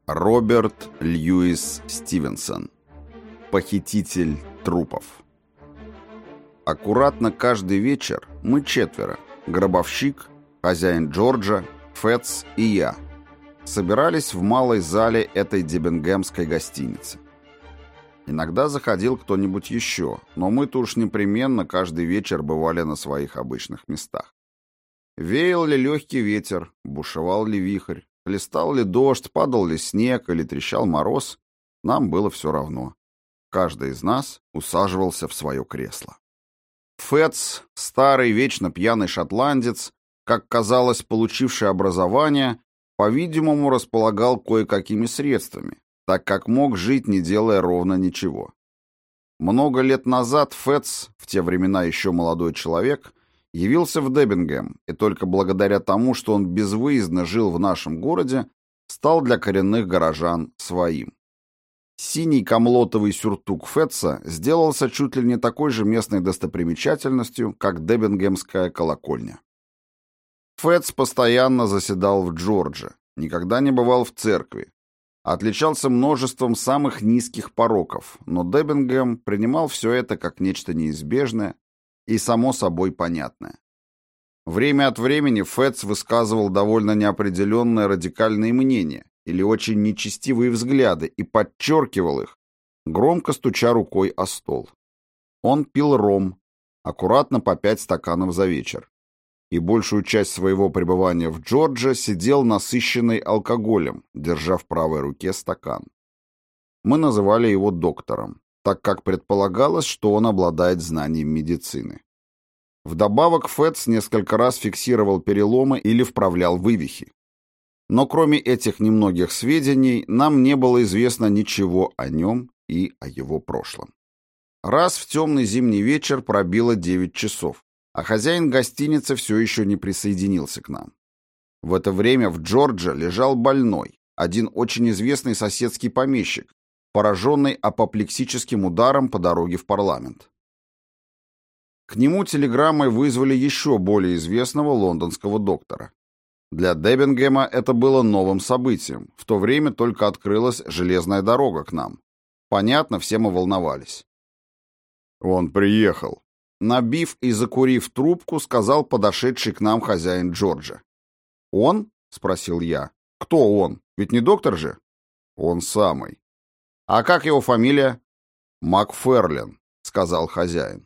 Роберт Льюис Стивенсон. Похититель трупов. Аккуратно каждый вечер мы четверо — гробовщик, хозяин Джорджа, Фэтс и я — собирались в малой зале этой дебингемской гостиницы. Иногда заходил кто-нибудь еще, но мы-то уж непременно каждый вечер бывали на своих обычных местах. Веял ли легкий ветер, бушевал ли вихрь, хлестал ли дождь, падал ли снег или трещал мороз, нам было все равно. Каждый из нас усаживался в свое кресло. Фэтс, старый вечно пьяный шотландец, как казалось, получивший образование, по-видимому, располагал кое-какими средствами, так как мог жить, не делая ровно ничего. Много лет назад Фэтс, в те времена еще молодой человек, явился в Дебингем, и только благодаря тому, что он безвыездно жил в нашем городе, стал для коренных горожан своим. Синий комлотовый сюртук Фэтса сделался чуть ли не такой же местной достопримечательностью, как Дебингемская колокольня. Фэтс постоянно заседал в Джордже, никогда не бывал в церкви, отличался множеством самых низких пороков, но Дебингем принимал все это как нечто неизбежное и само собой понятное. Время от времени Фэтс высказывал довольно неопределенные радикальные мнения или очень нечестивые взгляды и подчеркивал их, громко стуча рукой о стол. Он пил ром, аккуратно по 5 стаканов за вечер, и большую часть своего пребывания в Джордже сидел насыщенный алкоголем, держа в правой руке стакан. Мы называли его доктором, так как предполагалось, что он обладает знанием медицины. Вдобавок Фэтс несколько раз фиксировал переломы или вправлял вывихи. Но кроме этих немногих сведений, нам не было известно ничего о нем и о его прошлом. Раз в темный зимний вечер пробило 9 часов, а хозяин гостиницы все еще не присоединился к нам. В это время в Джордже лежал больной, один очень известный соседский помещик, пораженный апоплексическим ударом по дороге в парламент. К нему телеграммой вызвали еще более известного лондонского доктора. Для Дебингема это было новым событием, в то время только открылась железная дорога к нам. Понятно, все мы волновались. «Он приехал», — набив и закурив трубку, сказал подошедший к нам хозяин Джорджа. «Он?» — спросил я. «Кто он? Ведь не доктор же?» «Он самый». «А как его фамилия?» «Макферлен», — сказал хозяин.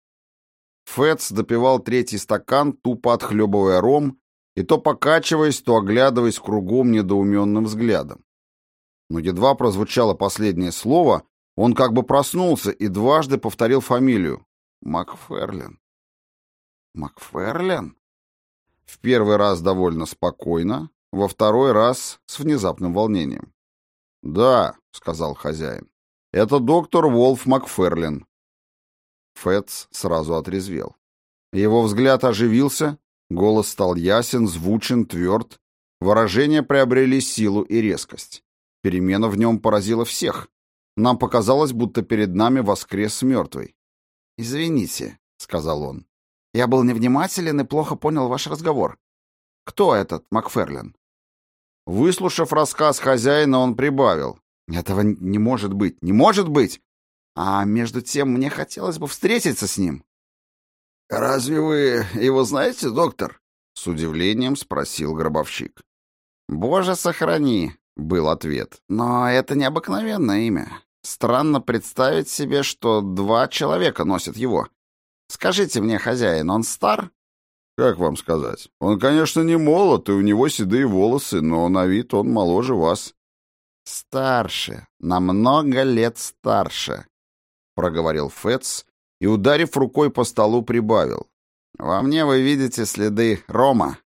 Фэтс допивал 3-й стакан, тупо отхлебывая ром, и то покачиваясь, то оглядываясь кругом недоуменным взглядом. Но едва прозвучало последнее слово, он как бы проснулся и дважды повторил фамилию. «Макферлен». «Макферлен?» В первый раз довольно спокойно, во второй раз с внезапным волнением. «Да», — сказал хозяин, — «это доктор Волф Макферлен». Фэтс сразу отрезвел. Его взгляд оживился, голос стал ясен, звучен, тверд, выражения приобрели силу и резкость. Перемена в нем поразила всех. Нам показалось, будто перед нами воскрес мертвый. «Извините», — сказал он, — «я был невнимателен и плохо понял ваш разговор. Кто этот Макферлен?» Выслушав рассказ хозяина, он прибавил. «Этого не может быть, не может быть! А между тем мне хотелось бы встретиться с ним». «Разве вы его знаете, доктор?» — с удивлением спросил гробовщик. «Боже, сохрани», — был ответ. «Но это необыкновенное имя. Странно представить себе, что 2 человека носят его. Скажите мне, хозяин, он стар?» «Как вам сказать? Он, конечно, не молод, и у него седые волосы, но на вид он моложе вас». «Старше, на много лет старше», — проговорил Фэтс и, ударив рукой по столу, прибавил. «Во мне вы видите следы рома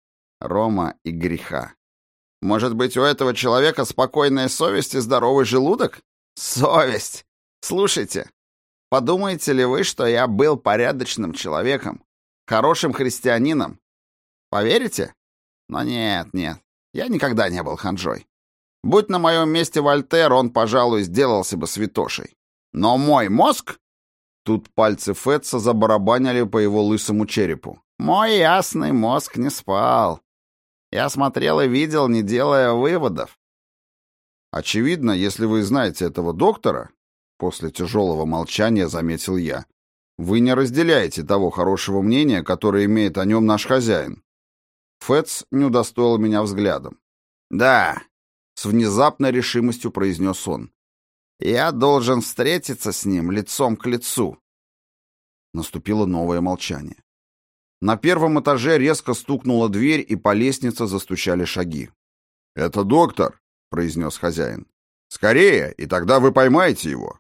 и греха. Может быть, у этого человека спокойная совесть и здоровый желудок? Совесть! Слушайте, подумаете ли вы, что я был порядочным человеком, хорошим христианином? Поверите? Но нет, я никогда не был ханжой. Будь на моем месте Вольтер, он, пожалуй, сделался бы святошей. Но мой мозг...» Тут пальцы Фэтса забарабанили по его лысому черепу. «Мой ясный мозг не спал. Я смотрел и видел, не делая выводов. Очевидно, если вы знаете этого доктора, после тяжелого молчания заметил я, вы не разделяете того хорошего мнения, которое имеет о нем наш хозяин. Фэтс не удостоил меня взглядом. «Да», — с внезапной решимостью произнес он, — «я должен встретиться с ним лицом к лицу». Наступило новое молчание. На первом этаже резко стукнула дверь, и по лестнице застучали шаги. «Это доктор», — произнес хозяин. «Скорее, и тогда вы поймаете его».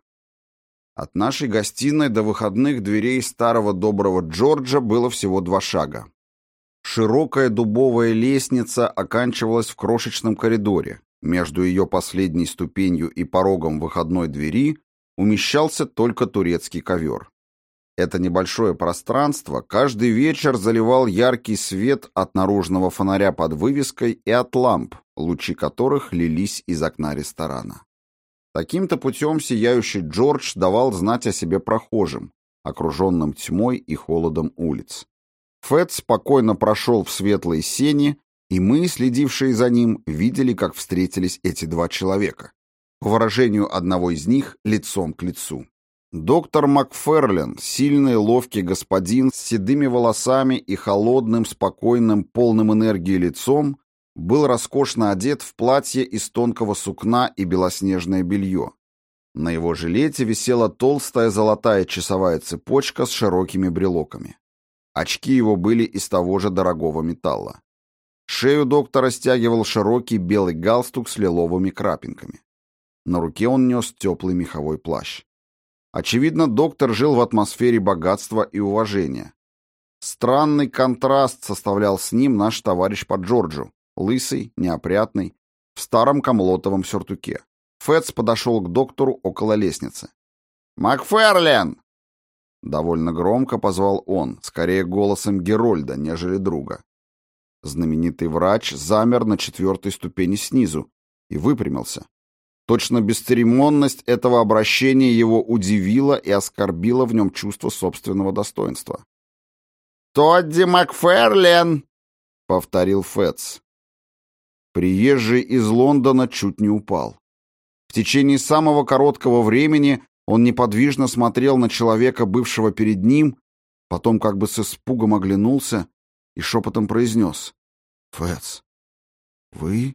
От нашей гостиной до выходных дверей старого доброго Джорджа было всего 2 шага. Широкая дубовая лестница оканчивалась в крошечном коридоре. Между ее последней ступенью и порогом выходной двери умещался только турецкий ковер. Это небольшое пространство каждый вечер заливал яркий свет от наружного фонаря под вывеской и от ламп, лучи которых лились из окна ресторана. Таким-то путем сияющий Джордж давал знать о себе прохожим, окруженным тьмой и холодом улиц. Фэт спокойно прошел в светлые сени, и мы, следившие за ним, видели, как встретились эти 2 человека. По выражению одного из них, лицом к лицу. Доктор Макферлен, сильный ловкий господин с седыми волосами и холодным, спокойным, полным энергии лицом, был роскошно одет в платье из тонкого сукна и белоснежное белье. На его жилете висела толстая золотая часовая цепочка с широкими брелоками. Очки его были из того же дорогого металла. Шею доктора стягивал широкий белый галстук с лиловыми крапинками. На руке он нес теплый меховой плащ. Очевидно, доктор жил в атмосфере богатства и уважения. Странный контраст составлял с ним наш товарищ по Джорджу, лысый, неопрятный, в старом камлотовом сюртуке. Фэтс подошел к доктору около лестницы. «Макферлен!» Довольно громко позвал он, скорее голосом Герольда, нежели друга. Знаменитый врач замер на 4-й ступени снизу и выпрямился. Точно бесцеремонность этого обращения его удивила и оскорбила в нем чувство собственного достоинства. «Тодди Макферлен!» — повторил Фэтс. Приезжий из Лондона чуть не упал. В течение самого короткого времени он неподвижно смотрел на человека, бывшего перед ним, потом как бы с испугом оглянулся и шепотом произнес: «Фэтс, вы?»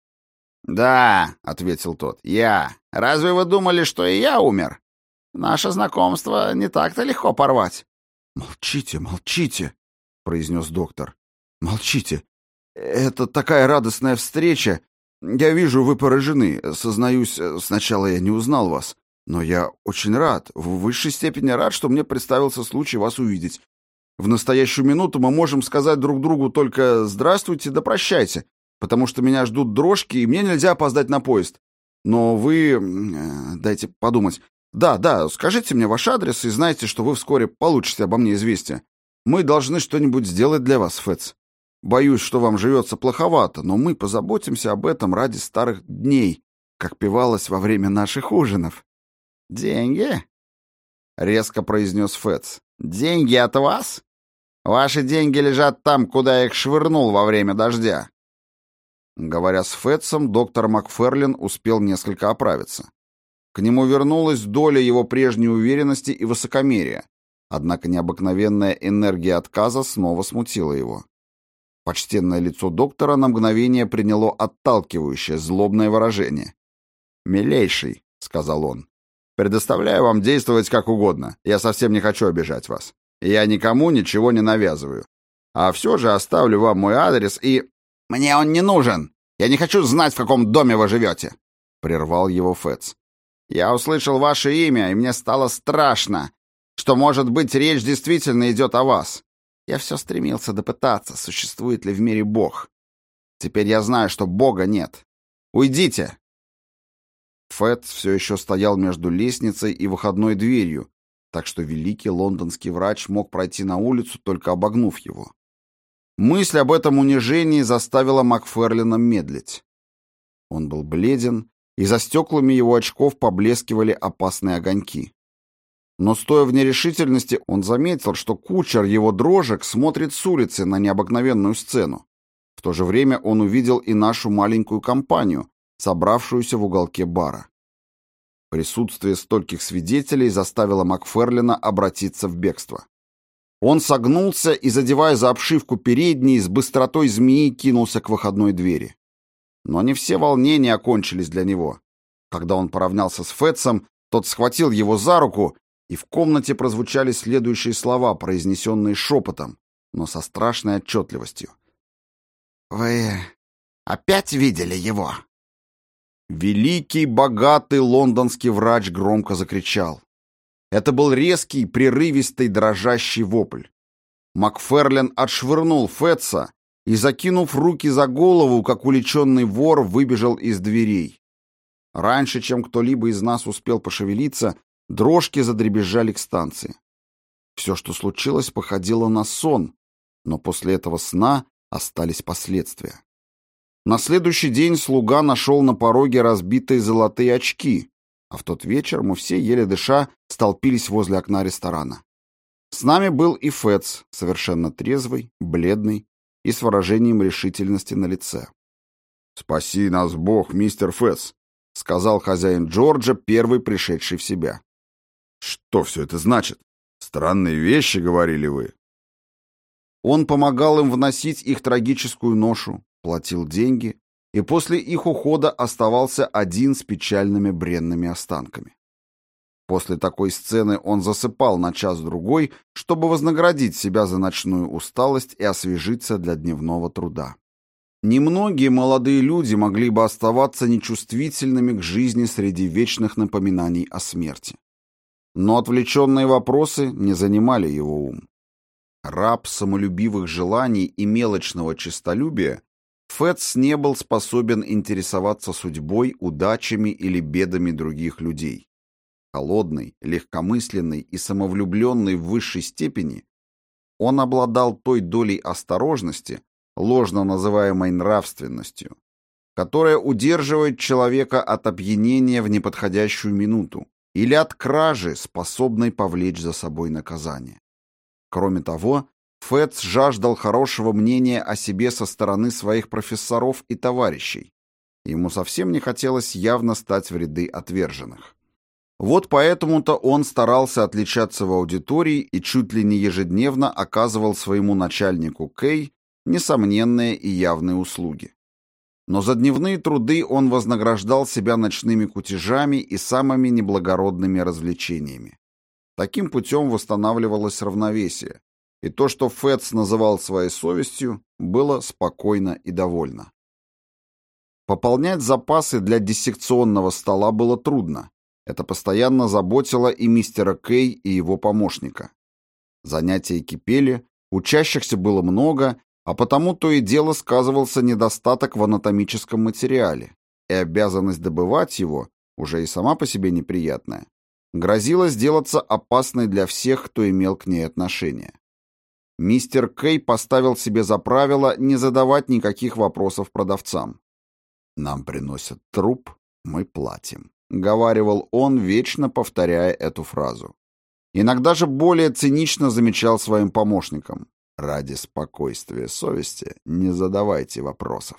«Да», — ответил тот, — «я. Разве вы думали, что и я умер? Наше знакомство не так-то легко порвать». «Молчите, молчите», — произнес доктор. «Молчите. Это такая радостная встреча. Я вижу, вы поражены. Сознаюсь, сначала я не узнал вас. Но я очень рад, в высшей степени рад, что мне представился случай вас увидеть. В настоящую минуту мы можем сказать друг другу только «здравствуйте» да «прощайте», потому что меня ждут дрожки, и мне нельзя опоздать на поезд. Но вы... дайте подумать. Да, скажите мне ваш адрес и знайте, что вы вскоре получите обо мне известие. Мы должны что-нибудь сделать для вас, Фэтс. Боюсь, что вам живется плоховато, но мы позаботимся об этом ради старых дней, как певалось во время наших ужинов». «Деньги?» — резко произнес Фэтс. «Деньги от вас? Ваши деньги лежат там, куда я их швырнул во время дождя». Говоря с Фэтсом, доктор Макферлен успел несколько оправиться. К нему вернулась доля его прежней уверенности и высокомерия, однако необыкновенная энергия отказа снова смутила его. Почтенное лицо доктора на мгновение приняло отталкивающее, злобное выражение. «Милейший», — сказал он, — «предоставляю вам действовать как угодно. Я совсем не хочу обижать вас. Я никому ничего не навязываю. А все же оставлю вам мой адрес и...» «Мне он не нужен! Я не хочу знать, в каком доме вы живете!» — прервал его Фэтс. «Я услышал ваше имя, и мне стало страшно, что, может быть, речь действительно идет о вас. Я все стремился допытаться, существует ли в мире Бог. Теперь я знаю, что Бога нет. Уйдите!» Фэтс все еще стоял между лестницей и выходной дверью, так что великий лондонский врач мог пройти на улицу, только обогнув его. Мысль об этом унижении заставила Макферлена медлить. Он был бледен, и за стеклами его очков поблескивали опасные огоньки. Но, стоя в нерешительности, он заметил, что кучер его дрожек смотрит с улицы на необыкновенную сцену. В то же время он увидел и нашу маленькую компанию, собравшуюся в уголке бара. Присутствие стольких свидетелей заставило Макферлина обратиться в бегство. Он согнулся и, задевая за обшивку передней, с быстротой змеи кинулся к выходной двери. Но не все волнения окончились для него. Когда он поравнялся с Фетцем, тот схватил его за руку, и в комнате прозвучали следующие слова, произнесенные шепотом, но со страшной отчетливостью. «Вы опять видели его?» Великий, богатый лондонский врач громко закричал. Это был резкий, прерывистый, дрожащий вопль. Макферлин отшвырнул Фетца и, закинув руки за голову, как уличенный вор, выбежал из дверей. Раньше, чем кто-либо из нас успел пошевелиться, дрожки задребезжали к станции. Все, что случилось, походило на сон, но после этого сна остались последствия. На следующий день слуга нашел на пороге разбитые золотые очки, а в тот вечер мы все, еле дыша, столпились возле окна ресторана. С нами был и Фетц, совершенно трезвый, бледный и с выражением решительности на лице. «Спаси нас Бог, мистер Фетц», — сказал хозяин Джорджа, первый пришедший в себя. «Что все это значит? Странные вещи, говорили вы». Он помогал им вносить их трагическую ношу, платил деньги, и после их ухода оставался один с печальными бренными останками. После такой сцены он засыпал на час-другой, чтобы вознаградить себя за ночную усталость и освежиться для дневного труда. Немногие молодые люди могли бы оставаться нечувствительными к жизни среди вечных напоминаний о смерти. Но отвлеченные вопросы не занимали его ум. Раб самолюбивых желаний и мелочного честолюбия, Фетц не был способен интересоваться судьбой, удачами или бедами других людей. Холодный, легкомысленный и самовлюбленный в высшей степени, он обладал той долей осторожности, ложно называемой нравственностью, которая удерживает человека от опьянения в неподходящую минуту или от кражи, способной повлечь за собой наказание. Кроме того, Фетц жаждал хорошего мнения о себе со стороны своих профессоров и товарищей. Ему совсем не хотелось явно стать в ряды отверженных. Вот поэтому-то он старался отличаться в аудитории и чуть ли не ежедневно оказывал своему начальнику Кей несомненные и явные услуги. Но за дневные труды он вознаграждал себя ночными кутежами и самыми неблагородными развлечениями. Таким путем восстанавливалось равновесие, и то, что Фетц называл своей совестью, было спокойно и довольно. Пополнять запасы для диссекционного стола было трудно. Это постоянно заботило и мистера Кей, и его помощника. Занятия кипели, учащихся было много, а потому то и дело сказывался недостаток в анатомическом материале, и обязанность добывать его, уже и сама по себе неприятная, грозила сделаться опасной для всех, кто имел к ней отношение. Мистер Кей поставил себе за правило не задавать никаких вопросов продавцам. «Нам приносят труп, мы платим», — говаривал он, вечно повторяя эту фразу. Иногда же более цинично замечал своим помощникам: «Ради спокойствия совести не задавайте вопросов».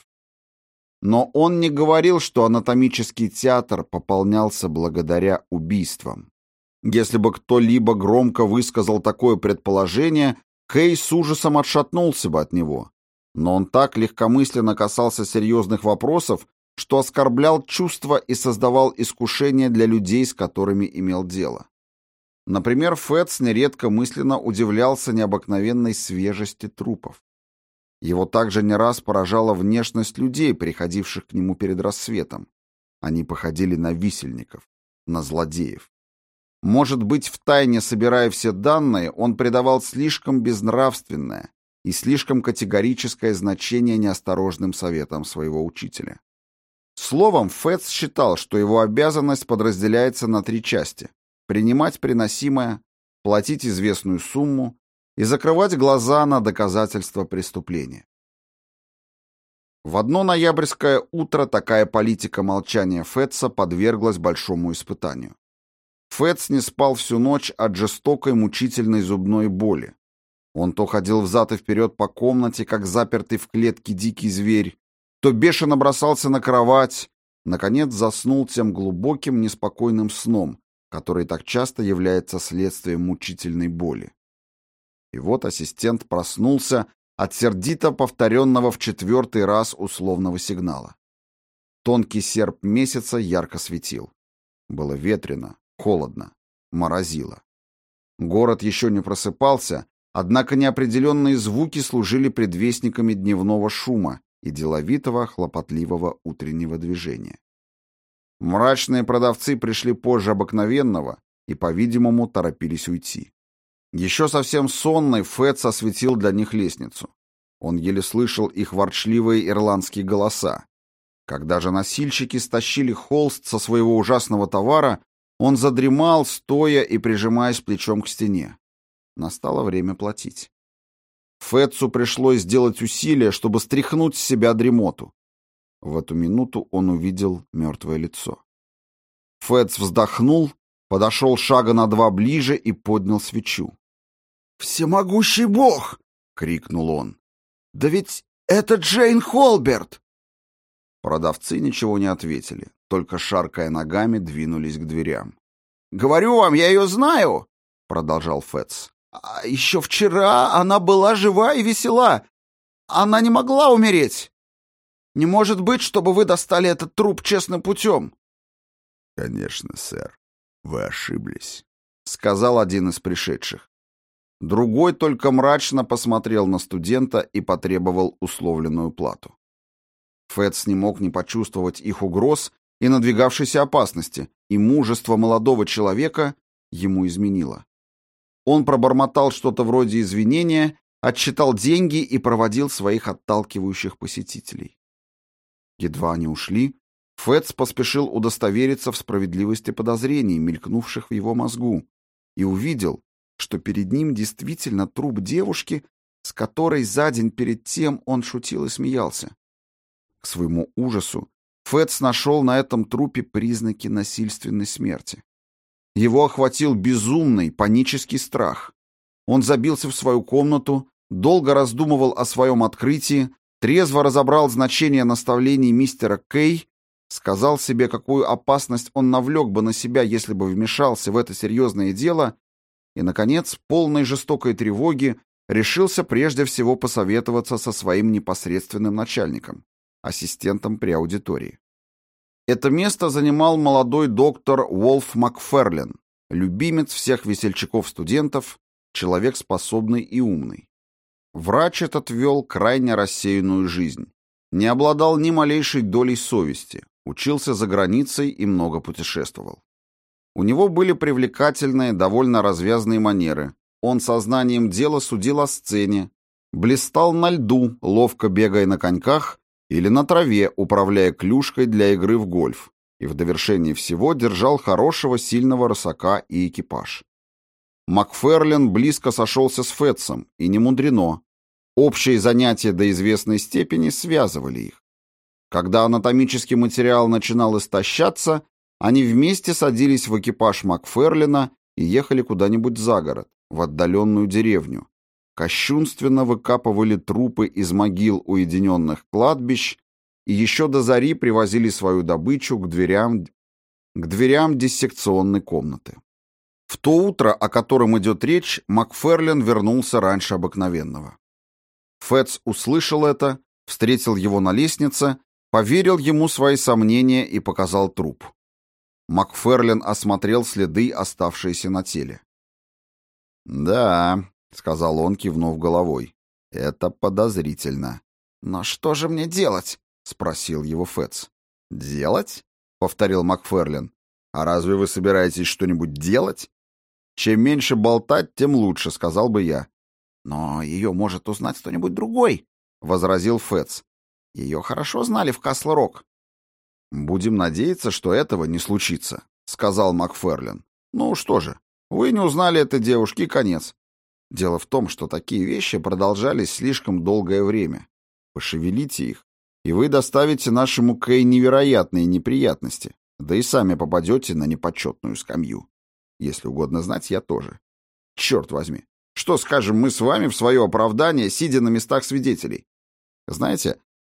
Но он не говорил, что анатомический театр пополнялся благодаря убийствам. Если бы кто-либо громко высказал такое предположение, Кей с ужасом отшатнулся бы от него. Но он так легкомысленно касался серьезных вопросов, что оскорблял чувства и создавал искушения для людей, с которыми имел дело. Например, Фетц нередко мысленно удивлялся необыкновенной свежести трупов. Его также не раз поражала внешность людей, приходивших к нему перед рассветом. Они походили на висельников, на злодеев. Может быть, втайне собирая все данные, он придавал слишком безнравственное и слишком категорическое значение неосторожным советам своего учителя. Словом, Фетц считал, что его обязанность подразделяется на 3 части: принимать приносимое, платить известную сумму и закрывать глаза на доказательства преступления. В одно ноябрьское утро такая политика молчания Фетца подверглась большому испытанию. Фетц не спал всю ночь от жестокой мучительной зубной боли. Он то ходил взад и вперед по комнате, как запертый в клетке дикий зверь, то бешено бросался на кровать, наконец заснул тем глубоким, неспокойным сном, который так часто является следствием мучительной боли. И вот ассистент проснулся от сердито повторенного в 4-й раз условного сигнала. Тонкий серп месяца ярко светил. Было ветрено, холодно, морозило. Город еще не просыпался, однако неопределенные звуки служили предвестниками дневного шума и деловитого, хлопотливого утреннего движения. Мрачные продавцы пришли позже обыкновенного и, по-видимому, торопились уйти. Еще совсем сонный Фэтс осветил для них лестницу. Он еле слышал их ворчливые ирландские голоса. Когда же носильщики стащили холст со своего ужасного товара, он задремал, стоя и прижимаясь плечом к стене. Настало время платить. Фэтсу пришлось сделать усилие, чтобы стряхнуть с себя дремоту. В эту минуту он увидел мертвое лицо. Фэтс вздохнул, подошел шага на 2 ближе и поднял свечу. «Всемогущий Бог!» — крикнул он. «Да ведь это Джейн Холберт!» Продавцы ничего не ответили, только, шаркая ногами, двинулись к дверям. «Говорю вам, я ее знаю!» — продолжал Фэтс. «А еще вчера она была жива и весела. Она не могла умереть. Не может быть, чтобы вы достали этот труп честным путем». «Конечно, сэр, вы ошиблись», — сказал один из пришедших. Другой только мрачно посмотрел на студента и потребовал условленную плату. Фэтс не мог не почувствовать их угроз и надвигавшейся опасности, и мужество молодого человека ему изменило. Он пробормотал что-то вроде извинения, отсчитал деньги и проводил своих отталкивающих посетителей. Едва они ушли, Фэтс поспешил удостовериться в справедливости подозрений, мелькнувших в его мозгу, и увидел, что перед ним действительно труп девушки, с которой за день перед тем он шутил и смеялся. К своему ужасу Фэтс нашел на этом трупе признаки насильственной смерти. Его охватил безумный, панический страх. Он забился в свою комнату, долго раздумывал о своем открытии, трезво разобрал значение наставлений мистера Кей, сказал себе, какую опасность он навлек бы на себя, если бы вмешался в это серьезное дело, и, наконец, полной жестокой тревоги, решился прежде всего посоветоваться со своим непосредственным начальником, ассистентом при аудитории. Это место занимал молодой доктор Уолф Макферлен, любимец всех весельчаков-студентов, человек способный и умный. Врач этот вел крайне рассеянную жизнь, не обладал ни малейшей долей совести, учился за границей и много путешествовал. У него были привлекательные, довольно развязные манеры, он сознанием дела судил о сцене, блистал на льду, ловко бегая на коньках, или на траве, управляя клюшкой для игры в гольф, и в довершении всего держал хорошего, сильного рысака и экипаж. Макферлен близко сошелся с Фэтсом, и не мудрено. Общие занятия до известной степени связывали их. Когда анатомический материал начинал истощаться, они вместе садились в экипаж Макферлена и ехали куда-нибудь за город, в отдаленную деревню, кощунственно выкапывали трупы из могил уединенных кладбищ и еще до зари привозили свою добычу к дверям диссекционной комнаты. В то утро, о котором идет речь, Макферлен вернулся раньше обыкновенного. Фэтс услышал это, встретил его на лестнице, поверил ему свои сомнения и показал труп. Макферлен осмотрел следы, оставшиеся на теле. «Да», — сказал он, кивнув головой, — «это подозрительно». «Но что же мне делать?» — спросил его Фэтс. «Делать?» — повторил Макферлен. «А разве вы собираетесь что-нибудь делать?» «Чем меньше болтать, тем лучше», — сказал бы я. «Но ее может узнать кто-нибудь другой», — возразил Фэтс. «Ее хорошо знали в Касл-Рок». «Будем надеяться, что этого не случится», — сказал Макферлен. «Ну что же, вы не узнали этой девушки, конец. Дело в том, что такие вещи продолжались слишком долгое время. Пошевелите их, и вы доставите нашему Кэй невероятные неприятности, да и сами попадете на непочетную скамью. Если угодно знать, я тоже. Черт возьми, что скажем мы с вами в свое оправдание, сидя на местах свидетелей? Знаете,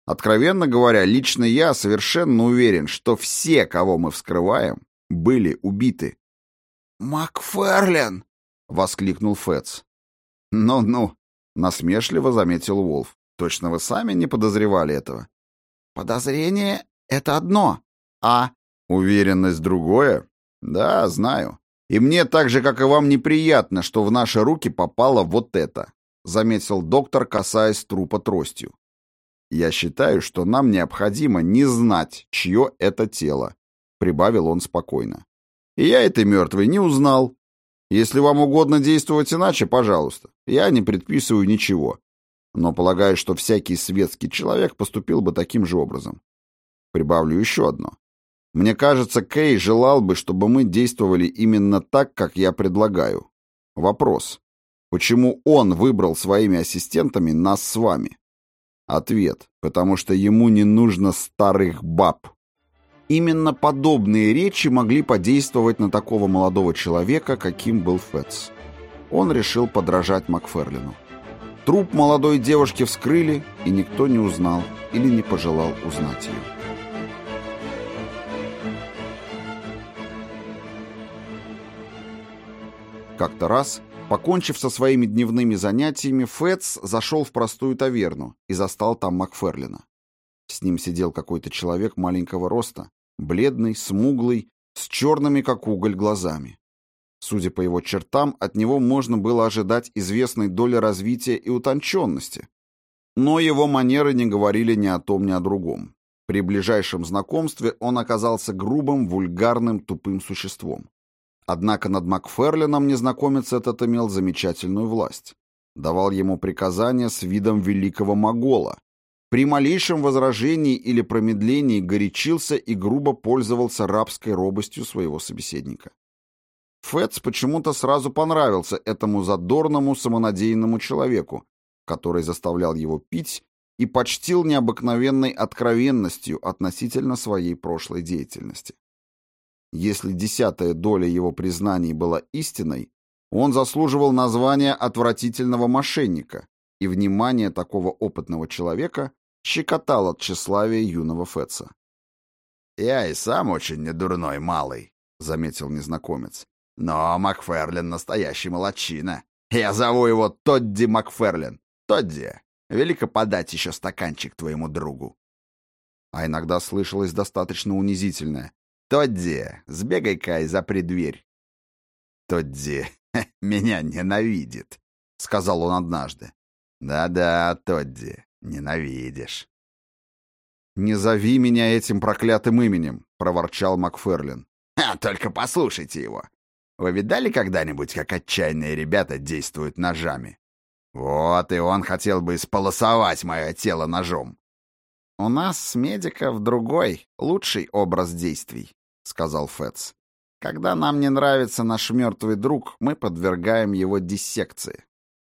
Откровенно говоря, лично я совершенно уверен, что все, кого мы вскрываем, были убиты. «Макферлен!» — воскликнул Фэтс. «Ну-ну», — насмешливо заметил Уолф. «Точно вы сами не подозревали этого?» «Подозрение — это одно, а...» «Уверенность — другое?» «Да, знаю. И мне так же, как и вам, неприятно, что в наши руки попало вот это», — заметил доктор, касаясь трупа тростью. «Я считаю, что нам необходимо не знать, чье это тело», — прибавил он спокойно. «И я этой мертвой не узнал. Если вам угодно действовать иначе, пожалуйста. Я не предписываю ничего. Но полагаю, что всякий светский человек поступил бы таким же образом. Прибавлю еще одно. Мне кажется, Кей желал бы, чтобы мы действовали именно так, как я предлагаю. Вопрос. Почему он выбрал своими ассистентами нас с вами? Ответ. Потому что ему не нужно старых баб. Именно подобные речи могли подействовать на такого молодого человека, каким был Фэтс. Он решил подражать Макферлену. Труп молодой девушки вскрыли, и никто не узнал или не пожелал узнать ее. Как-то раз, покончив со своими дневными занятиями, Фэтс зашел в простую таверну и застал там Макферлена. С ним сидел какой-то человек маленького роста, бледный, смуглый, с черными, как уголь, глазами. Судя по его чертам, от него можно было ожидать известной доли развития и утонченности. Но его манеры не говорили ни о том, ни о другом. При ближайшем знакомстве он оказался грубым, вульгарным, тупым существом. Однако над Макферленом незнакомец этот имел замечательную власть. Давал ему приказания с видом великого могола. При малейшем возражении или промедлении горячился и грубо пользовался рабской робостью своего собеседника. Фэтс почему-то сразу понравился этому задорному, самонадеянному человеку, который заставлял его пить и почтил необыкновенной откровенностью относительно своей прошлой деятельности. Если 10-я доля его признаний была истиной, он заслуживал названия отвратительного мошенника, и внимание такого опытного человека щекотало от тщеславия юного Фэтса. «Я и сам очень недурной малый», — заметил незнакомец. «Но Макферлен настоящий молодчина. Я зову его Тодди Макферлен. Тодди, велико подать еще стаканчик твоему другу». А иногда слышалось достаточно унизительное: «Тодди, сбегай-ка и запри дверь». «Тодди меня ненавидит», — сказал он однажды. «Да-да, Тодди, ненавидишь». «Не зови меня этим проклятым именем», — проворчал Макферлен. Только послушайте его. Вы видали когда-нибудь, как отчаянные ребята действуют ножами? Вот и он хотел бы исполосовать мое тело ножом». «У нас с медиков другой, лучший образ действий», — сказал Фэтс. «Когда нам не нравится наш мертвый друг, мы подвергаем его диссекции».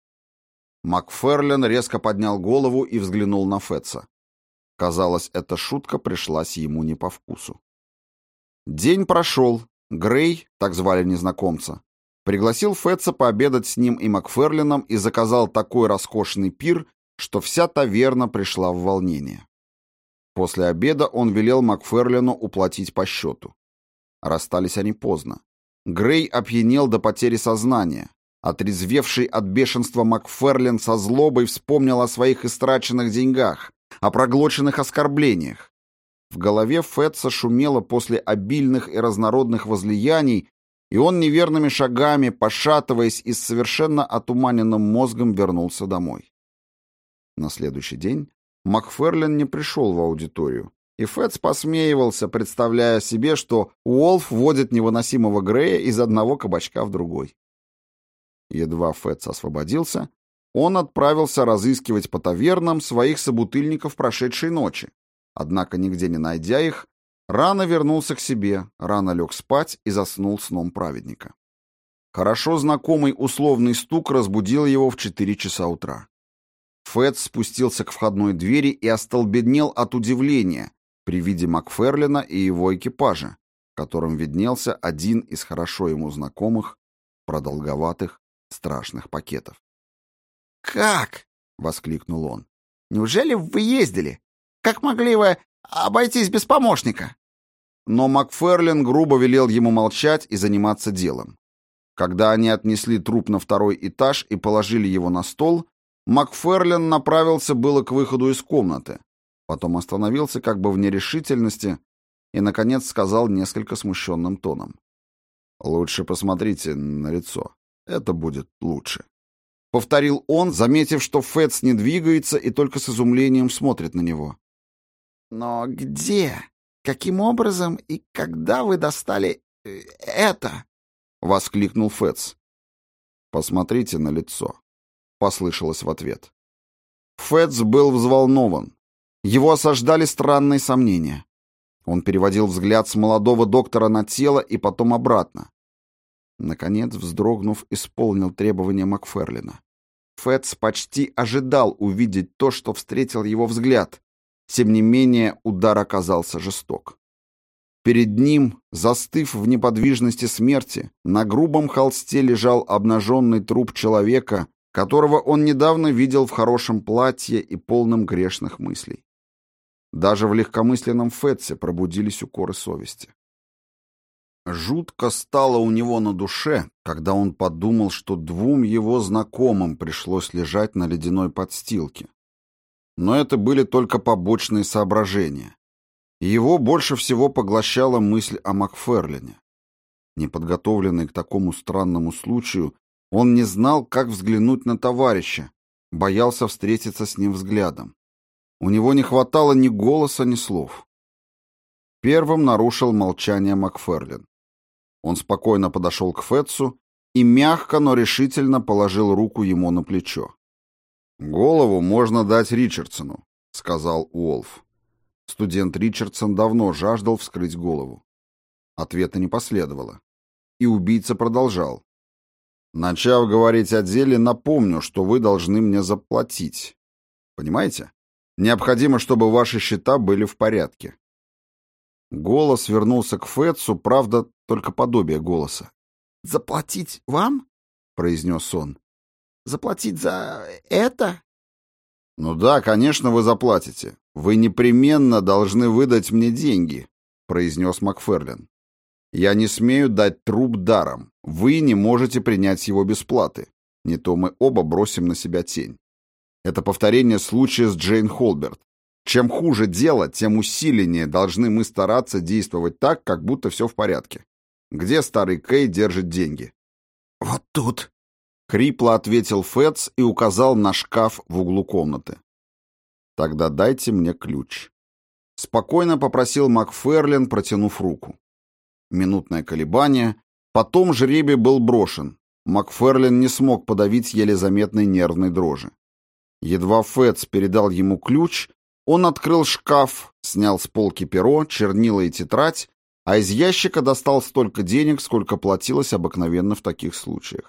Макферлен резко поднял голову и взглянул на Фэтса. Казалось, эта шутка пришлась ему не по вкусу. День прошел. Грей, так звали незнакомца, пригласил Фэтса пообедать с ним и Макферленом и заказал такой роскошный пир, что вся таверна пришла в волнение. После обеда он велел Макферлену уплатить по счету. Расстались они поздно. Грей опьянел до потери сознания. Отрезвевший от бешенства Макферлен со злобой вспомнил о своих истраченных деньгах, о проглоченных оскорблениях. В голове Фэтса шумело после обильных и разнородных возлияний, и он неверными шагами, пошатываясь и с совершенно отуманенным мозгом, вернулся домой. На следующий день Макферлен не пришел в аудиторию, и Фэтс посмеивался, представляя себе, что Уолф водит невыносимого Грея из одного кабачка в другой. Едва Фэтс освободился, он отправился разыскивать по тавернам своих собутыльников прошедшей ночи. Однако, нигде не найдя их, рано вернулся к себе, рано лег спать и заснул сном праведника. Хорошо знакомый условный стук разбудил его в 4 часа утра. Фэтс спустился к входной двери и остолбенел от удивления при виде Макферлена и его экипажа, в котором виднелся один из хорошо ему знакомых, продолговатых, страшных пакетов. «Как?» — воскликнул он. «Неужели вы ездили? Как могли вы обойтись без помощника?» Но Макферлин грубо велел ему молчать и заниматься делом. Когда они отнесли труп на второй этаж и положили его на стол, Макферлин направился было к выходу из комнаты, потом остановился как бы в нерешительности и, наконец, сказал несколько смущенным тоном: «Лучше посмотрите на лицо. Это будет лучше». Повторил он, заметив, что Фэтс не двигается и только с изумлением смотрит на него. «Но где? Каким образом и когда вы достали это?» — воскликнул Фэтс. «Посмотрите на лицо», — послышалось в ответ. Фэтс был взволнован. Его осаждали странные сомнения. Он переводил взгляд с молодого доктора на тело и потом обратно. Наконец, вздрогнув, исполнил требования Макферлина. Фэтс почти ожидал увидеть то, что встретил его взгляд. Тем не менее, удар оказался жесток. Перед ним, застыв в неподвижности смерти, на грубом холсте лежал обнаженный труп человека, которого он недавно видел в хорошем платье и полном грешных мыслей. Даже в легкомысленном Фэтсе пробудились укоры совести. Жутко стало у него на душе, когда он подумал, что двум его знакомым пришлось лежать на ледяной подстилке. Но это были только побочные соображения. Его больше всего поглощала мысль о Макферлине. Неподготовленный к такому странному случаю, он не знал, как взглянуть на товарища, боялся встретиться с ним взглядом. У него не хватало ни голоса, ни слов. Первым нарушил молчание Макферлин. Он спокойно подошел к Фэтсу и мягко, но решительно положил руку ему на плечо. «Голову можно дать Ричардсону», — сказал Уолф. Студент Ричардсон давно жаждал вскрыть голову. Ответа не последовало. И убийца продолжал. «Начав говорить о деле, напомню, что вы должны мне заплатить. Понимаете? Необходимо, чтобы ваши счета были в порядке». Голос вернулся к Фэтсу, правда, только подобие голоса. «Заплатить вам?» — произнес он. «Заплатить за это?» «Ну да, конечно, вы заплатите. Вы непременно должны выдать мне деньги», — произнес Макферлин. «Я не смею дать труп даром. Вы не можете принять его без платы. Не то мы оба бросим на себя тень. Это повторение случая с Джейн Холберт. Чем хуже дело, тем усиленнее должны мы стараться действовать так, как будто все в порядке. Где старый Кей держит деньги?» «Вот тут», — хрипло ответил Фэтс и указал на шкаф в углу комнаты. «Тогда дайте мне ключ», — спокойно попросил Макферлин, протянув руку. Минутное колебание, потом жребий был брошен. Макферлин не смог подавить еле заметной нервной дрожи. Едва Фэтс передал ему ключ, он открыл шкаф, снял с полки перо, чернила и тетрадь, а из ящика достал столько денег, сколько платилось обыкновенно в таких случаях.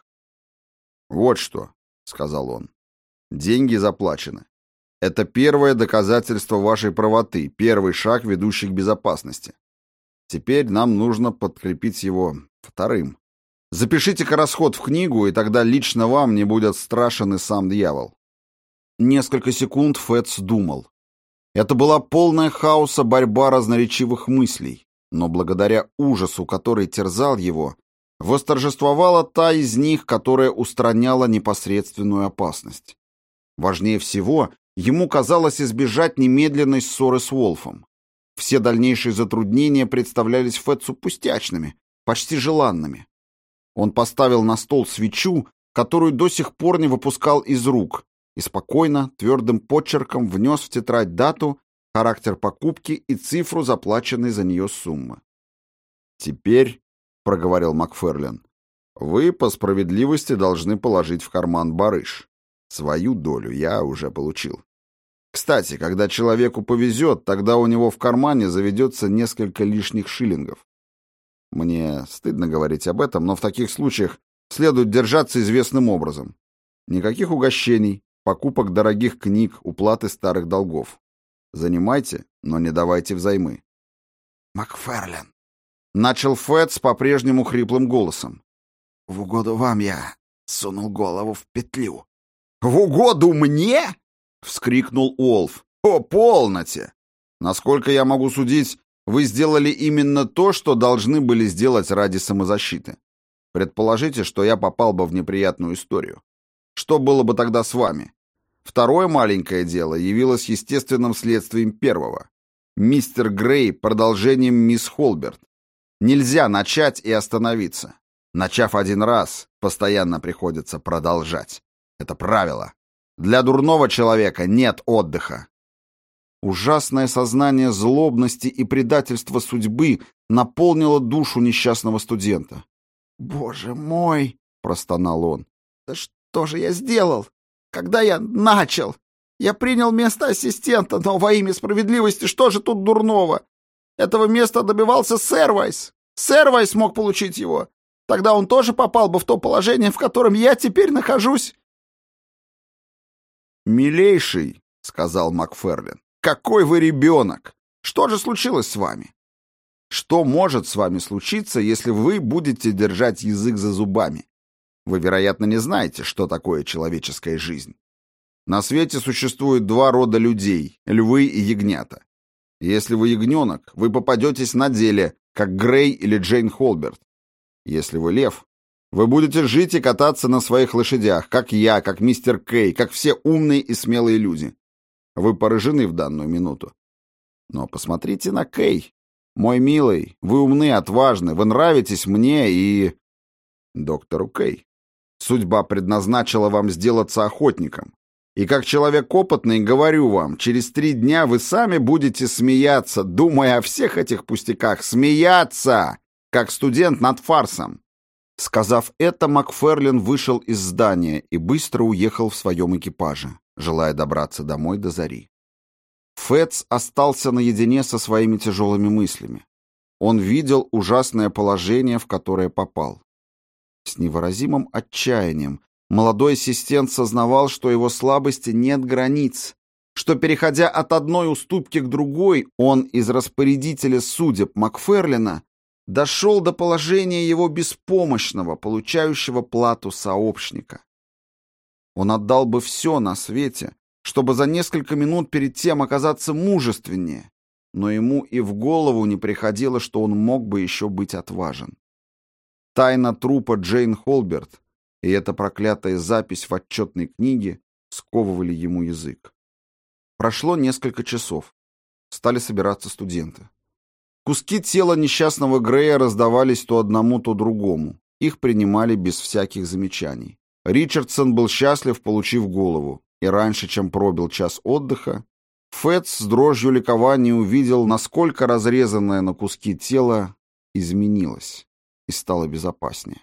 «Вот что», — сказал он, — «деньги заплачены. Это первое доказательство вашей правоты, первый шаг, ведущий к безопасности. Теперь нам нужно подкрепить его вторым. Запишите-ка расход в книгу, и тогда лично вам не будет страшен и сам дьявол». Несколько секунд Фэтс думал. Это была полная хаоса борьба разноречивых мыслей, но благодаря ужасу, который терзал его, восторжествовала та из них, которая устраняла непосредственную опасность. Важнее всего, ему казалось избежать немедленной ссоры с Уолфом. Все дальнейшие затруднения представлялись Фэтсу пустячными, почти желанными. Он поставил на стол свечу, которую до сих пор не выпускал из рук, и спокойно, твердым почерком внес в тетрадь дату, характер покупки и цифру заплаченной за нее суммы. «Теперь», — проговорил Макферлин, — «вы по справедливости должны положить в карман барыш. Свою долю я уже получил. Кстати, когда человеку повезет, тогда у него в кармане заведется несколько лишних шиллингов. Мне стыдно говорить об этом, но в таких случаях следует держаться известным образом. Никаких угощений, покупок дорогих книг, уплаты старых долгов. Занимайте, но не давайте взаймы». «Макферлин», — начал Фэтс по-прежнему хриплым голосом. «В угоду вам я сунул голову в петлю». «В угоду мне?» — вскрикнул Уолф. «О, полноте! Насколько я могу судить, вы сделали именно то, что должны были сделать ради самозащиты. Предположите, что я попал бы в неприятную историю. Что было бы тогда с вами? Второе маленькое дело явилось естественным следствием первого. Мистер Грей — продолжением мисс Холберт. Нельзя начать и остановиться. Начав один раз, постоянно приходится продолжать. Это правило. Для дурного человека нет отдыха. Ужасное сознание злобности и предательства судьбы наполнило душу несчастного студента. «Боже мой!» — простонал он. «Да что же я сделал? Когда я начал? Я принял место ассистента, но во имя справедливости что же тут дурного? Этого места добивался Сэрвайс. Сэрвайс мог получить его. Тогда он тоже попал бы в то положение, в котором я теперь нахожусь». «Милейший», — сказал Макферлин, — «какой вы ребенок! Что же случилось с вами? Что может с вами случиться, если вы будете держать язык за зубами? Вы, вероятно, не знаете, что такое человеческая жизнь. На свете существует два рода людей — львы и ягнята. Если вы ягненок, вы попадетесь на деле, как Грей или Джейн Холберт. Если вы лев, вы будете жить и кататься на своих лошадях, как я, как мистер Кей, как все умные и смелые люди. Вы поражены в данную минуту. Но посмотрите на Кей. Мой милый, вы умны, отважны, вы нравитесь мне и... доктору Кей. Судьба предназначила вам сделаться охотником. И как человек опытный, говорю вам, через 3 дня вы сами будете смеяться, думая о всех этих пустяках. Смеяться, как студент над фарсом. Сказав это, Макферлин вышел из здания и быстро уехал в своем экипаже, желая добраться домой до зари. Фэтс остался наедине со своими тяжелыми мыслями. Он видел ужасное положение, в которое попал. С невыразимым отчаянием молодой ассистент сознавал, что его слабости нет границ, что, переходя от одной уступки к другой, он из распорядителя судеб Макферлина дошел до положения его беспомощного, получающего плату сообщника. Он отдал бы все на свете, чтобы за несколько минут перед тем оказаться мужественнее, но ему и в голову не приходило, что он мог бы еще быть отважен. Тайна трупа Джейн Холберт и эта проклятая запись в отчетной книге сковывали ему язык. Прошло несколько часов. Стали собираться студенты. Куски тела несчастного Грея раздавались то одному, то другому. Их принимали без всяких замечаний. Ричардсон был счастлив, получив голову, и раньше, чем пробил час отдыха, Фэтс с дрожью ликования увидел, насколько разрезанное на куски тело изменилось и стало безопаснее.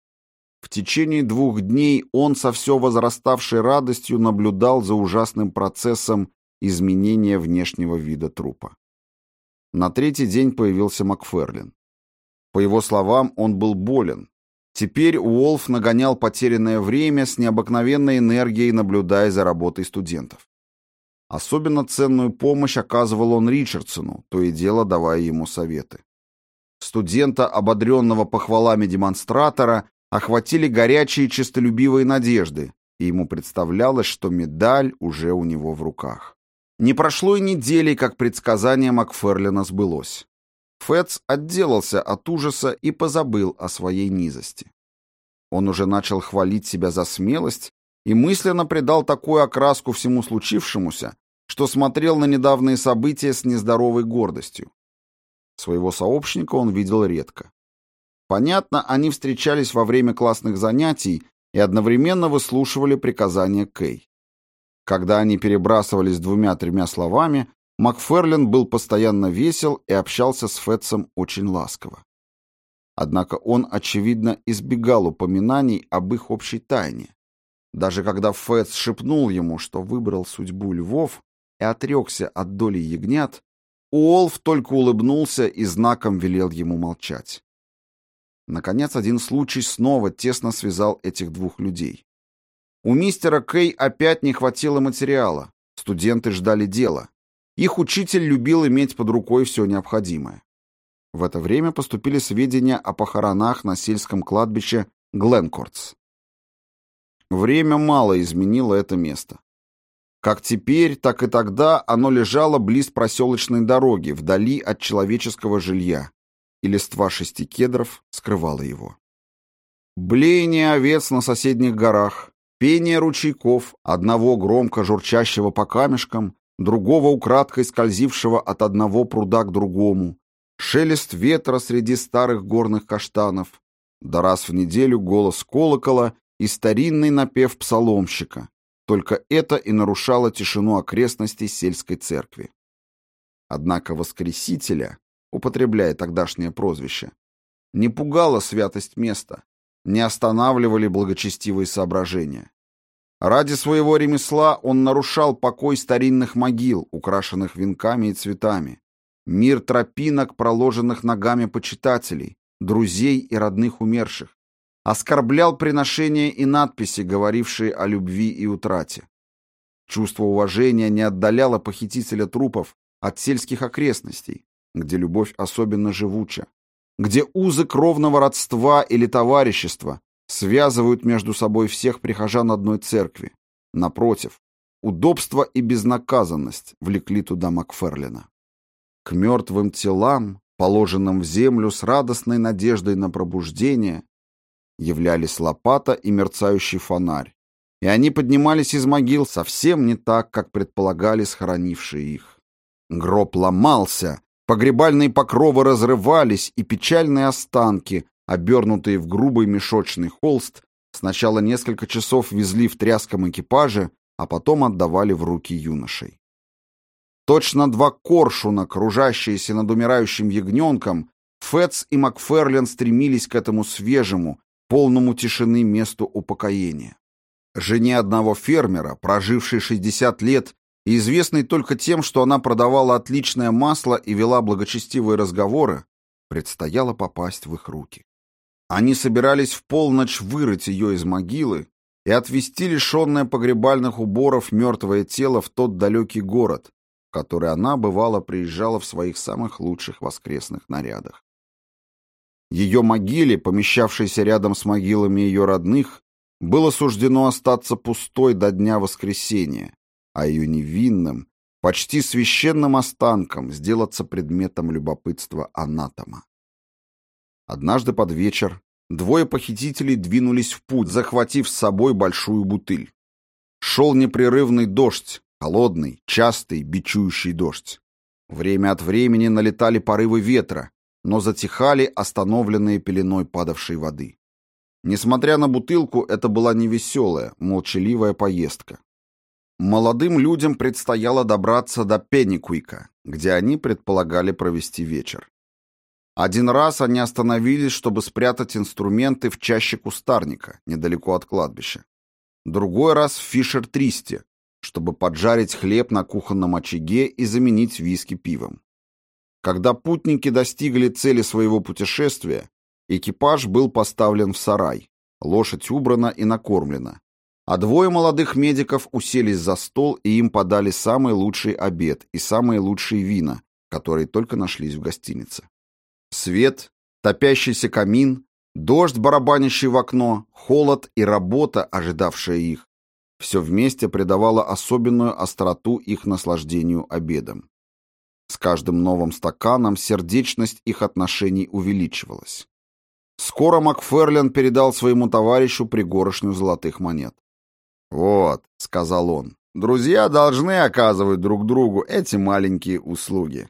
В течение 2 дней он со все возраставшей радостью наблюдал за ужасным процессом изменения внешнего вида трупа. На 3-й день появился Макферлин. По его словам, он был болен. Теперь Уолф нагонял потерянное время с необыкновенной энергией, наблюдая за работой студентов. Особенно ценную помощь оказывал он Ричардсону, то и дело давая ему советы. Студента, ободренного похвалами демонстратора, охватили горячие честолюбивые надежды, и ему представлялось, что медаль уже у него в руках. Не прошло и недели, как предсказание Макферлина сбылось. Фэтс отделался от ужаса и позабыл о своей низости. Он уже начал хвалить себя за смелость и мысленно придал такую окраску всему случившемуся, что смотрел на недавние события с нездоровой гордостью. Своего сообщника он видел редко. Понятно, они встречались во время классных занятий и одновременно выслушивали приказания Кей. Когда они перебрасывались 2-3 словами, Макферлин был постоянно весел и общался с Фэтсом очень ласково. Однако он, очевидно, избегал упоминаний об их общей тайне. Даже когда Фэтс шепнул ему, что выбрал судьбу львов и отрекся от доли ягнят, Уолф только улыбнулся и знаком велел ему молчать. Наконец, один случай снова тесно связал этих 2 людей. У мистера Кей опять не хватило материала. Студенты ждали дела. Их учитель любил иметь под рукой все необходимое. В это время поступили сведения о похоронах на сельском кладбище Гленкортс. Время мало изменило это место. Как теперь, так и тогда оно лежало близ проселочной дороги, вдали от человеческого жилья, и листва 6 кедров скрывала его. Блеяние овец на соседних горах, пение ручейков, одного громко журчащего по камешкам, другого украдкой скользившего от одного пруда к другому, шелест ветра среди старых горных каштанов, да раз в неделю голос колокола и старинный напев псаломщика. Только это и нарушало тишину окрестностей сельской церкви. Однако Воскресителя, употребляя тогдашнее прозвище, не пугала святость места, не останавливали благочестивые соображения. Ради своего ремесла он нарушал покой старинных могил, украшенных венками и цветами, мир тропинок, проложенных ногами почитателей, друзей и родных умерших, оскорблял приношения и надписи, говорившие о любви и утрате. Чувство уважения не отдаляло похитителя трупов от сельских окрестностей, где любовь особенно живуча, где узы кровного родства или товарищества связывают между собой всех прихожан одной церкви. Напротив, удобство и безнаказанность влекли туда Макферлена. К мертвым телам, положенным в землю с радостной надеждой на пробуждение, являлись лопата и мерцающий фонарь, и они поднимались из могил совсем не так, как предполагали схоронившие их. Гроб ломался, погребальные покровы разрывались, и печальные останки, обернутые в грубый мешочный холст, сначала несколько часов везли в тряском экипаже, а потом отдавали в руки юношей. Точно 2 коршуна, кружащиеся над умирающим ягненком, Фетц и Макферлен стремились к этому свежему, полному тишины месту упокоения. Жене одного фермера, прожившей 60 лет и известной только тем, что она продавала отличное масло и вела благочестивые разговоры, предстояло попасть в их руки. Они собирались в полночь вырыть ее из могилы и отвезти лишенное погребальных уборов мертвое тело в тот далекий город, в который она, бывало, приезжала в своих самых лучших воскресных нарядах. Ее могиле, помещавшейся рядом с могилами ее родных, было суждено остаться пустой до дня воскресения, а ее невинным, почти священным останкам сделаться предметом любопытства анатома. Однажды под вечер 2 похитителей двинулись в путь, захватив с собой большую бутыль. Шел непрерывный дождь, холодный, частый, бичующий дождь. Время от времени налетали порывы ветра, но затихали, остановленные пеленой падавшей воды. Несмотря на бутылку, это была невеселая, молчаливая поездка. Молодым людям предстояло добраться до Пенникуика, где они предполагали провести вечер. Один раз они остановились, чтобы спрятать инструменты в чаще кустарника, недалеко от кладбища. Другой раз в Фишер-Тристе, чтобы поджарить хлеб на кухонном очаге и заменить виски пивом. Когда путники достигли цели своего путешествия, экипаж был поставлен в сарай, лошадь убрана и накормлена, а 2 молодых медиков уселись за стол, и им подали самый лучший обед и самые лучшие вина, которые только нашлись в гостинице. Свет, топящийся камин, дождь, барабанящий в окно, холод и работа, ожидавшая их, все вместе придавало особенную остроту их наслаждению обедом. С каждым новым стаканом сердечность их отношений увеличивалась. Скоро Макферлен передал своему товарищу пригоршню золотых монет. «Вот», — сказал он, — «друзья должны оказывать друг другу эти маленькие услуги».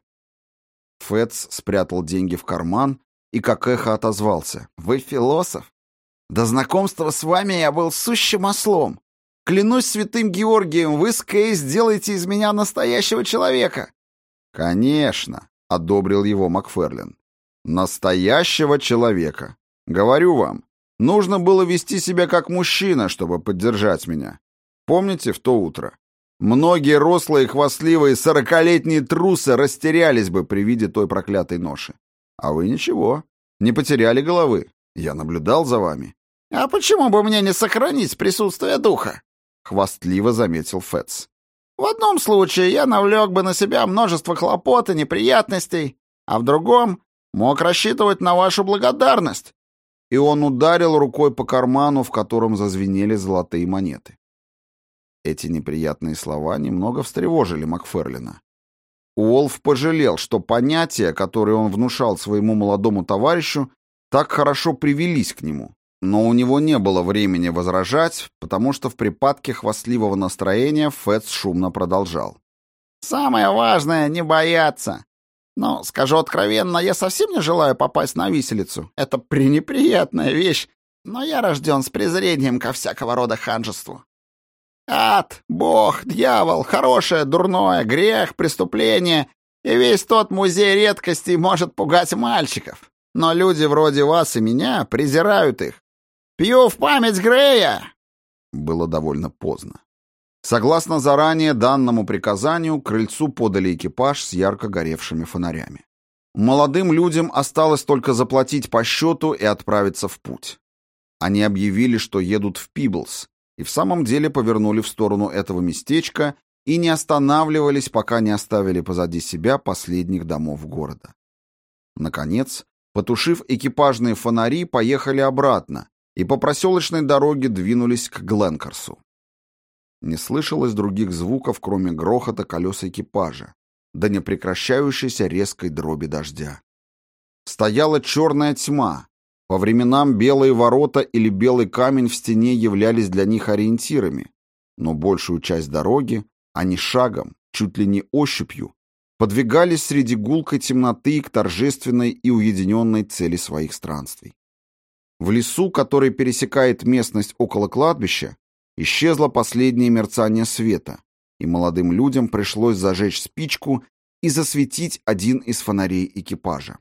Фетц спрятал деньги в карман и как эхо отозвался: «Вы философ? До знакомства с вами я был сущим ослом. Клянусь святым Георгием, вы с Кей сделаете из меня настоящего человека». «Конечно», — одобрил его Макферлен. «Настоящего человека. Говорю вам, нужно было вести себя как мужчина, чтобы поддержать меня. Помните в то утро? Многие рослые, хвастливые, 40-летние трусы растерялись бы при виде той проклятой ноши. А вы ничего, не потеряли головы. Я наблюдал за вами». «А почему бы мне не сохранить присутствие духа?» — хвастливо заметил Фетц. «В одном случае я навлек бы на себя множество хлопот и неприятностей, а в другом мог рассчитывать на вашу благодарность». И он ударил рукой по карману, в котором зазвенели золотые монеты. Эти неприятные слова немного встревожили Макферлина. Уолф пожалел, что понятия, которые он внушал своему молодому товарищу, так хорошо привились к нему. Но у него не было времени возражать, потому что в припадке хвастливого настроения Фетц шумно продолжал. «Самое важное — не бояться. Но, скажу откровенно, я совсем не желаю попасть на виселицу. Это пренеприятная вещь, но я рожден с презрением ко всякого рода ханжеству. Ад, бог, дьявол, хорошее, дурное, грех, преступление и весь тот музей редкостей может пугать мальчиков. Но люди вроде вас и меня презирают их. Пью в память Грея!» Было довольно поздно. Согласно заранее данному приказанию, к крыльцу подали экипаж с ярко горевшими фонарями. Молодым людям осталось только заплатить по счету и отправиться в путь. Они объявили, что едут в Пиблс, и в самом деле повернули в сторону этого местечка и не останавливались, пока не оставили позади себя последних домов города. Наконец, потушив экипажные фонари, поехали обратно и по проселочной дороге двинулись к Гленкорсу. Не слышалось других звуков, кроме грохота колес экипажа, да непрекращающейся резкой дроби дождя. Стояла черная тьма. По временам белые ворота или белый камень в стене являлись для них ориентирами, но большую часть дороги они шагом, чуть ли не ощупью, подвигались среди гулкой темноты к торжественной и уединенной цели своих странствий. В лесу, который пересекает местность около кладбища, исчезло последнее мерцание света, и молодым людям пришлось зажечь спичку и засветить один из фонарей экипажа.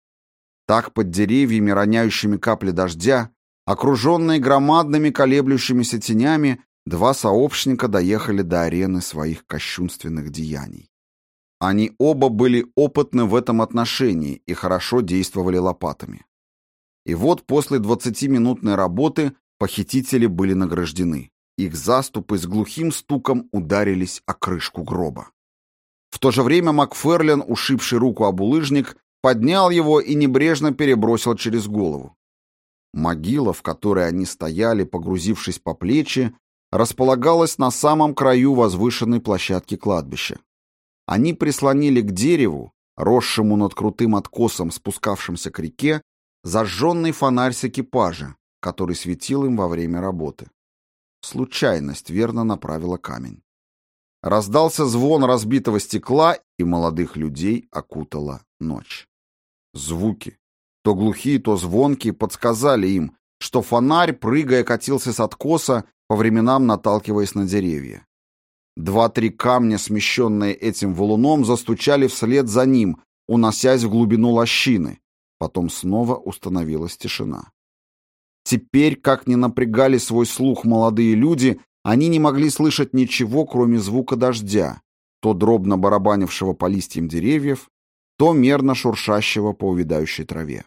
Так под деревьями, роняющими капли дождя, окруженные громадными колеблющимися тенями, два сообщника доехали до арены своих кощунственных деяний. Они оба были опытны в этом отношении и хорошо действовали лопатами. И вот после 20-минутной работы похитители были награждены. Их заступы с глухим стуком ударились о крышку гроба. В то же время Макферлин, ушибший руку об булыжник, поднял его и небрежно перебросил через голову. Могила, в которой они стояли, погрузившись по плечи, располагалась на самом краю возвышенной площадки кладбища. Они прислонили к дереву, росшему над крутым откосом, спускавшимся к реке, зажженный фонарь с экипажа, который светил им во время работы. Случайность верно направила камень. Раздался звон разбитого стекла, и молодых людей окутала ночь. Звуки, то глухие, то звонкие, подсказали им, что фонарь, прыгая, катился с откоса, по временам наталкиваясь на деревья. 2-3 камня, смещенные этим валуном, застучали вслед за ним, уносясь в глубину лощины. Потом снова установилась тишина. Теперь, как ни напрягали свой слух молодые люди, они не могли слышать ничего, кроме звука дождя, то дробно барабанившего по листьям деревьев, то мерно шуршащего по увядающей траве.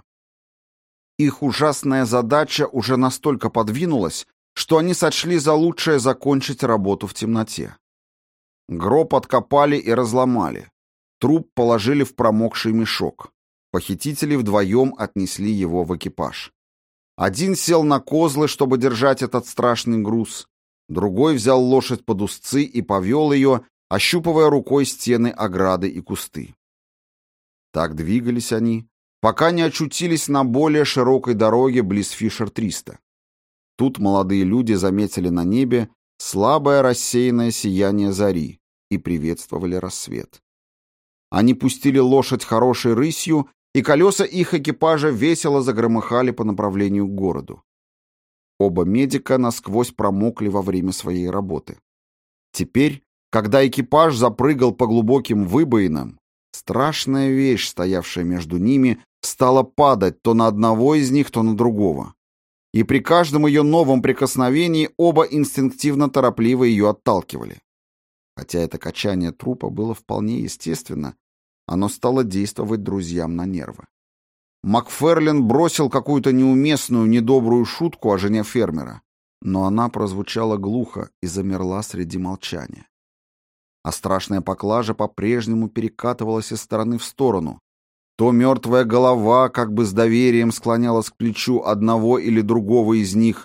Их ужасная задача уже настолько подвинулась, что они сочли за лучшее закончить работу в темноте. Гроб откопали и разломали. Труп положили в промокший мешок. Похитители вдвоем отнесли его в экипаж. Один сел на козлы, чтобы держать этот страшный груз. Другой взял лошадь под узцы и повел ее, ощупывая рукой стены, ограды и кусты. Так двигались они, пока не очутились на более широкой дороге близ Фишер-300. Тут молодые люди заметили на небе слабое рассеянное сияние зари и приветствовали рассвет. Они пустили лошадь хорошей рысью, и колеса их экипажа весело загромыхали по направлению к городу. Оба медика насквозь промокли во время своей работы. Теперь, когда экипаж запрыгал по глубоким выбоинам, страшная вещь, стоявшая между ними, стала падать то на одного из них, то на другого. И при каждом ее новом прикосновении оба инстинктивно торопливо ее отталкивали. Хотя это качание трупа было вполне естественно, оно стало действовать друзьям на нервы. Макферлин бросил какую-то неуместную, недобрую шутку о жене фермера, но она прозвучала глухо и замерла среди молчания. А страшная поклажа по-прежнему перекатывалась из стороны в сторону. То мертвая голова как бы с доверием склонялась к плечу одного или другого из них,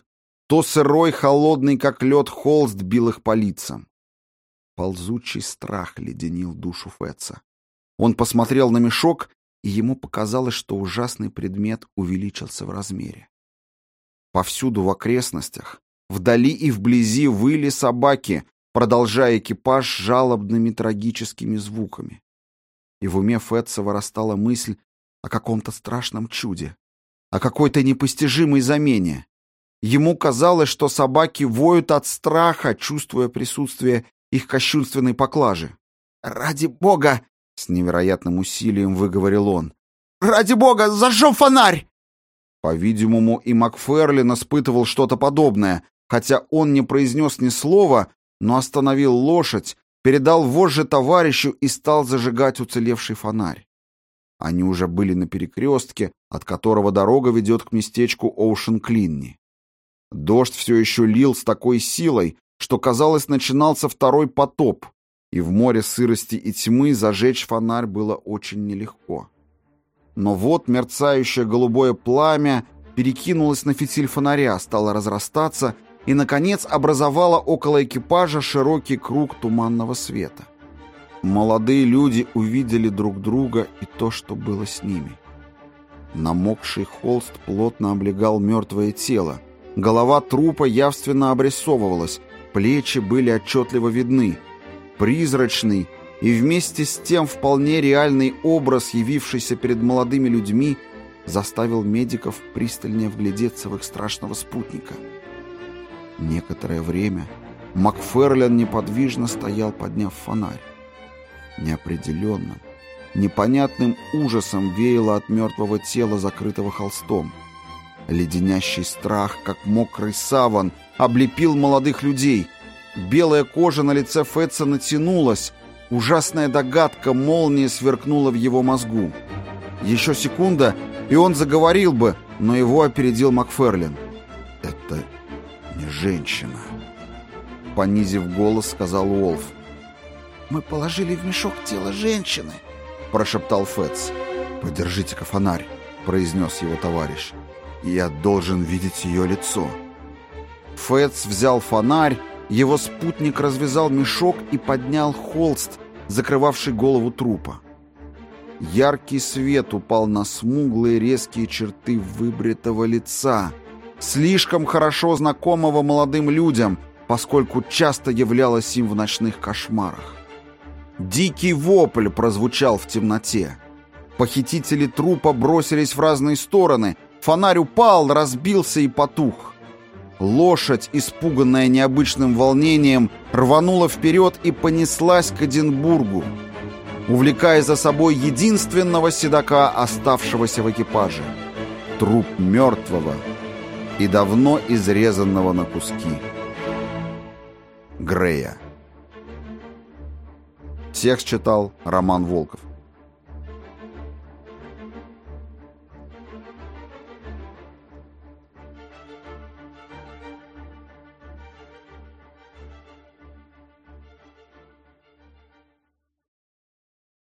то сырой, холодный, как лед, холст бил их по лицам. Ползучий страх леденил душу Фетца. Он посмотрел на мешок, и ему показалось, что ужасный предмет увеличился в размере. Повсюду в окрестностях, вдали и вблизи выли собаки, продолжая экипаж жалобными трагическими звуками. И в уме Фетца вырастала мысль о каком-то страшном чуде, о какой-то непостижимой замене. Ему казалось, что собаки воют от страха, чувствуя присутствие их кощунственной поклажи. «Ради бога!» — с невероятным усилием выговорил он. «Ради бога, зажжем фонарь!» По-видимому, и Макферлин испытывал что-то подобное, хотя он не произнес ни слова, но остановил лошадь, передал вожжи товарищу и стал зажигать уцелевший фонарь. Они уже были на перекрестке, от которого дорога ведет к местечку Оушен-Клинни. Дождь все еще лил с такой силой, что, казалось, начинался второй потоп, и в море сырости и тьмы зажечь фонарь было очень нелегко. Но вот мерцающее голубое пламя перекинулось на фитиль фонаря, стало разрастаться и, наконец, образовало около экипажа широкий круг туманного света. Молодые люди увидели друг друга и то, что было с ними. Намокший холст плотно облегал мертвое тело, голова трупа явственно обрисовывалась, плечи были отчетливо видны. Призрачный и вместе с тем вполне реальный образ, явившийся перед молодыми людьми, заставил медиков пристальнее вглядеться в их страшного спутника. Некоторое время Макферлин неподвижно стоял, подняв фонарь. Неопределенным, непонятным ужасом веяло от мертвого тела, закрытого холстом. Леденящий страх, как мокрый саван, облепил молодых людей. Белая кожа на лице Фетца натянулась. Ужасная догадка молнией сверкнула в его мозгу. Еще секунда, и он заговорил бы, но его опередил Макферлин. «Это не женщина», — понизив голос, сказал Уолф. «Мы положили в мешок тело женщины», — прошептал Фетц. «Подержите-ка фонарь», — произнес его товарищ. «Я должен видеть ее лицо». Фетц взял фонарь, его спутник развязал мешок и поднял холст, закрывавший голову трупа. Яркий свет упал на смуглые резкие черты выбритого лица, слишком хорошо знакомого молодым людям, поскольку часто являлось им в ночных кошмарах. Дикий вопль прозвучал в темноте. Похитители трупа бросились в разные стороны, фонарь упал, разбился и потух. Лошадь, испуганная необычным волнением, рванула вперед и понеслась к Эдинбургу, увлекая за собой единственного седока, оставшегося в экипаже. Труп мертвого и давно изрезанного на куски Грея. Текст читал Роман Волков.